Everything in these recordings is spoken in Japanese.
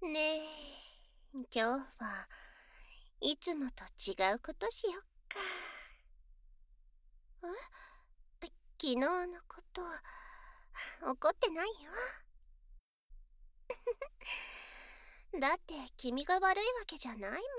ねえ、今日はいつもと違うことしよっか。昨日のこと怒ってないよ。だって君が悪いわけじゃないもん。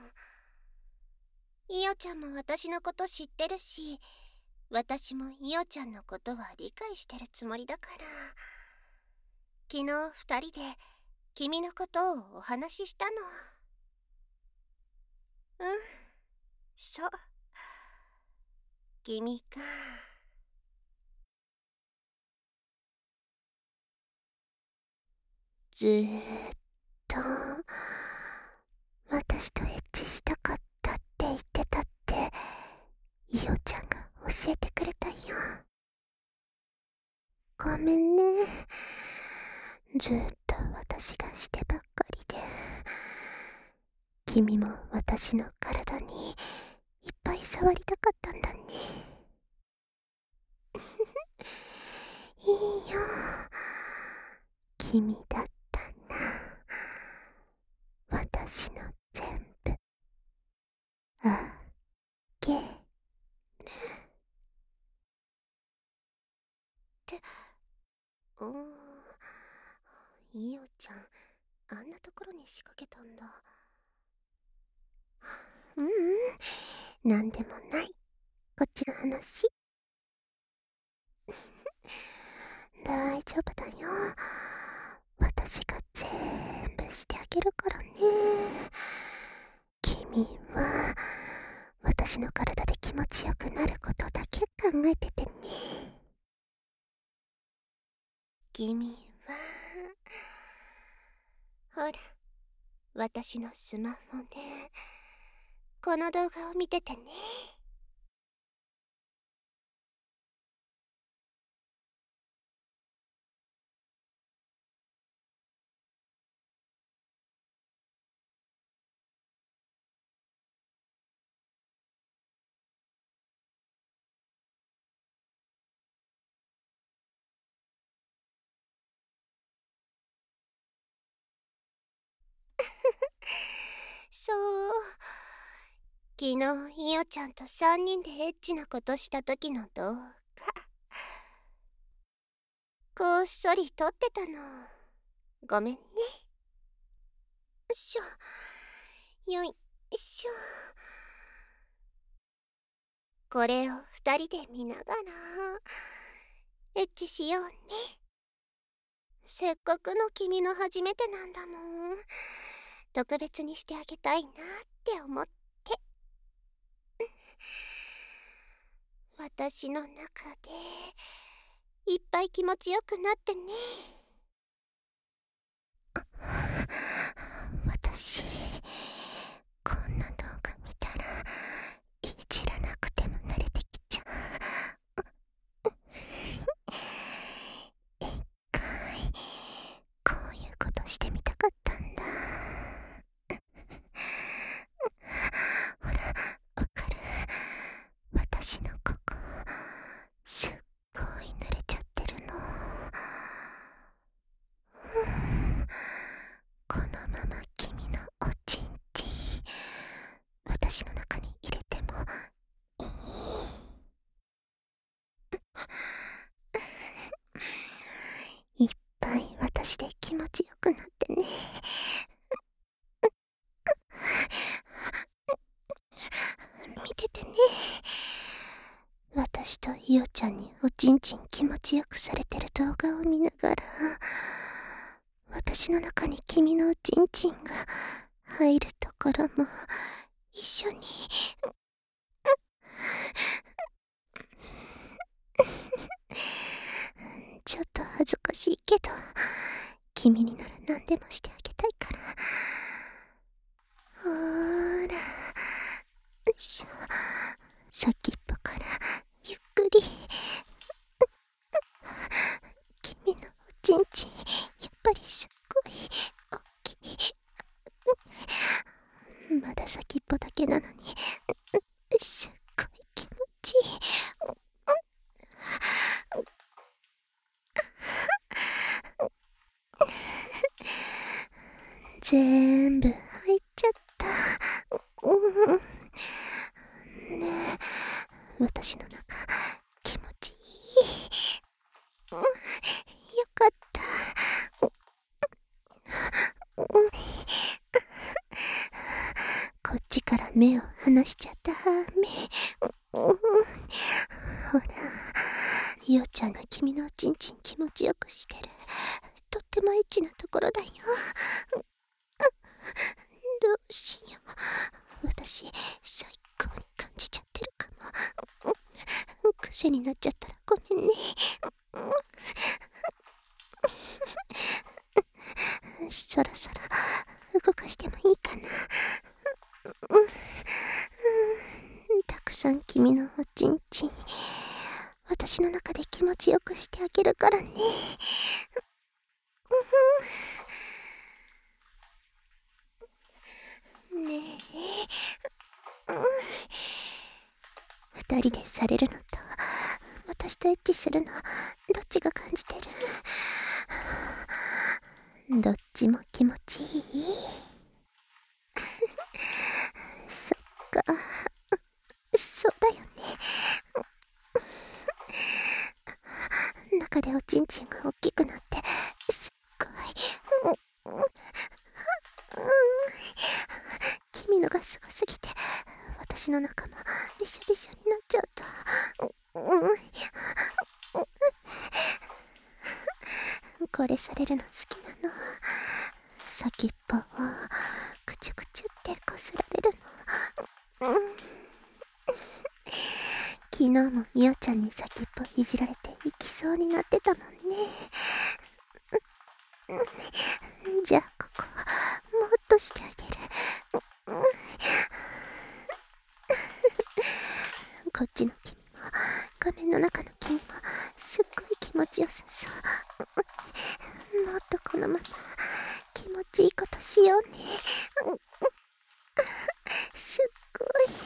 イオちゃんも私のこと知ってるし、私もイオちゃんのことは理解してるつもりだから。昨日二人で君のことをお話ししたの。うん、そう。君か。ずーっと私とエッチしたかったって言ってたってイオちゃんが教えてくれたよ。ごめんね。ずっと私がしてばっかりで。君も私の体にいっぱい触りたかったんだね。いいよ。君だったら私の全部あげるってうーんイオちゃんあんなところに仕掛けたんだ。なんでもない。こっちの話。大丈夫だよ。私が全部してあげるからね。君は私の体で気持ちよくなることだけ考えててね。君はほら、私のスマホでこの動画を見ててね。そう。昨日イオちゃんと3人でエッチなことした時の動画、こっそり撮ってたの。ごめんね。よいしょ。これを2人で見ながらエッチしようね。せっかくの君の初めてなんだもん。特別にしてあげたいなって思って。私の中でいっぱい気持ちよくなってね。私こんな動画見たらいじらなくても慣れてきちゃう。一回こういうことしてみたかったんだ。ほら、わかる？私のここすっごい濡れちゃってるの。このまま君のおちんちん私の中に入れてもいい？いっぱい私で気持ちよくなってね。見ててね。私とイオちゃんにおちんちん気持ちよくされてる動画を見ながら、私の中に君のおちんちんが入るところも一緒にちょっと恥ずかしいけど君になら何でもしてあげたいから。ほーら、よいしょ。先っぽからゆっくり。君のおちんちんやっぱりすっごい大きい。まだ先っぽだけなのにすっごい気持ちいい。 全部入っちゃった。ねえ、私の中気持ちいい。よかった。こっちから目を離しちゃダメ。ほら、イオちゃんが君のおちんちん気持ちよくしてる。とってもエッチなところだよ。どうしよう。私、最高に感じちゃってるかも。癖になっちゃったらごめんね。そろそろ動かしてもいいかな。たくさん君のおちんちん、私の中で気持ちよくしてあげるからね。ねえ、二人でされるのと私とエッチするの、どっちが感じてる？どっちも気持ちいい。そっか、そうだよね。中でおちんちんが大きくなってすっごい、君のがすごすぎて私の中もびしょびしょになっちゃった。これされるの好きなの。先っぽをくちゅくちゅってこすられるの。昨日もイオちゃんに先っぽいじられて行きそうになってたもんね。じゃあここもっとしてあげる。こっちの君も画面の中の君もすっごい気持ちよさそう。もっとこのまま気持ちいいことしようね。すっごい。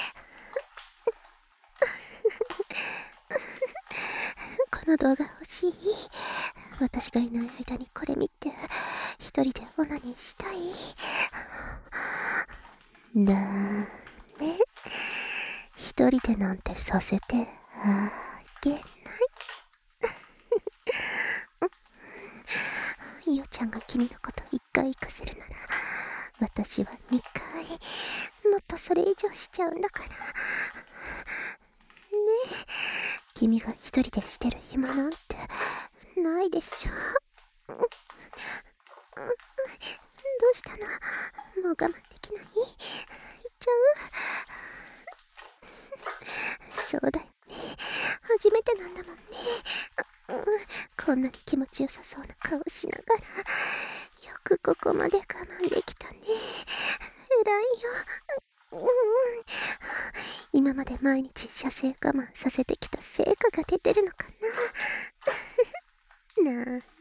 この動画欲しい？私がいない間にこれ見て一人でオナニーしたい？だね、一人でなんてさせてあげない。イオちゃんが君のこと1回行かせるなら私は2回、もっとそれ以上しちゃうんだからね。え、君が一人でしてる暇なんてないでしょ。どうしたの？もう我慢できない？行っちゃう？そうだよね、初めてなんだもんね。こんなに気持ちよさそうな顔しながらよくここまで我慢できたね。偉いよ。今まで毎日射精我慢させてきた成果が出てるのかな。なんて。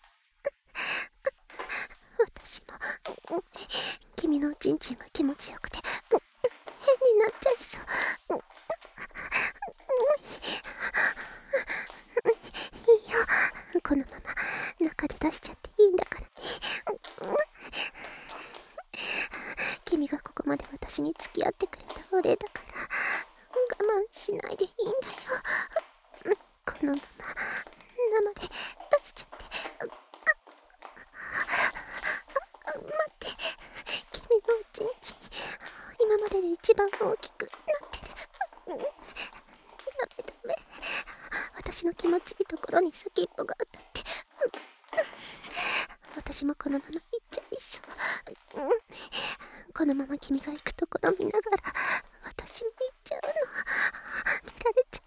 私も君のおちんちんが気持ちよくて変になっちゃいそう。いいよ、このまま中で出しちゃっていいんだからね。君がここまで私に付き合ってくれたお礼だから我慢しないでいいんだよ。このまま生で出しちゃって。待って、君のおちんちん今までで一番大きくなってる。ダメダメ、私の気持ちいいところに先っぽが当たって私もこのまま行っちゃいそう。このまま君が行くところ見ながら私も行っちゃうの。見られちゃ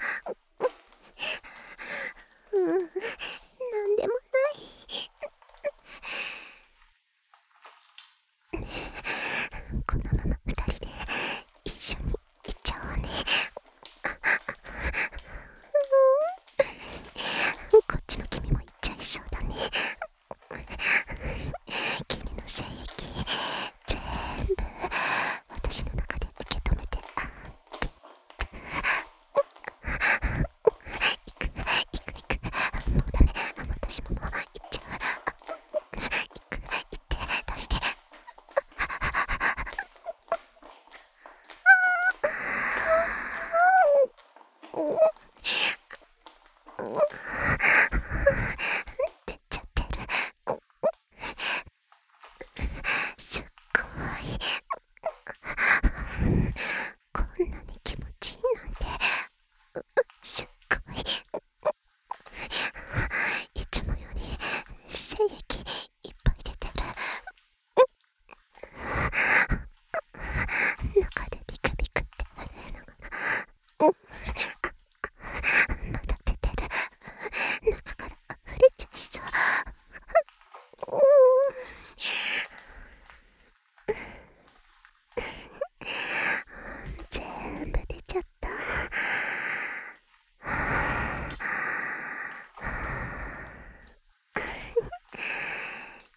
うな。なんでもない。このまま二人で一緒に行っちゃおうね。こっちの君も行っちゃいそうだね。君の精液全部私の中で受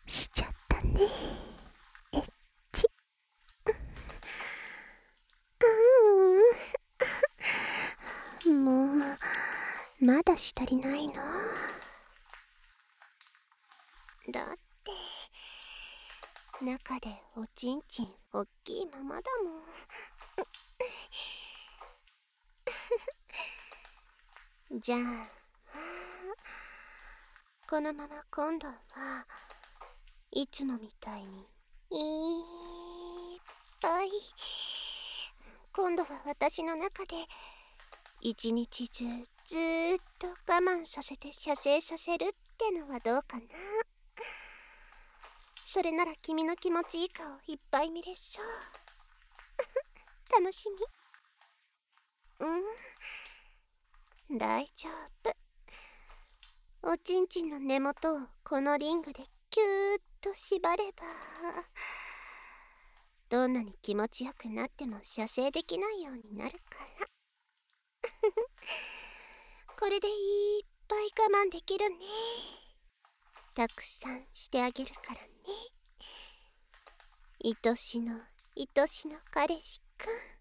しちゃったね。エッチ。もうまだし足りないの？だって中でおちんちんおっきいままだもん。じゃあこのまま今度はいつもみたいにいっぱい、今度は私の中で一日中ずーっと我慢させて射精させるってのはどうかな。それなら君の気持ちいい顔いっぱい見れそう。楽しみ。大丈夫。おちんちんの根元をこのリングでキューッと縛れば、どんなに気持ちよくなっても射精できないようになるから。これでいっぱい我慢できるね。たくさんしてあげるからね。愛しの愛しの彼氏くん。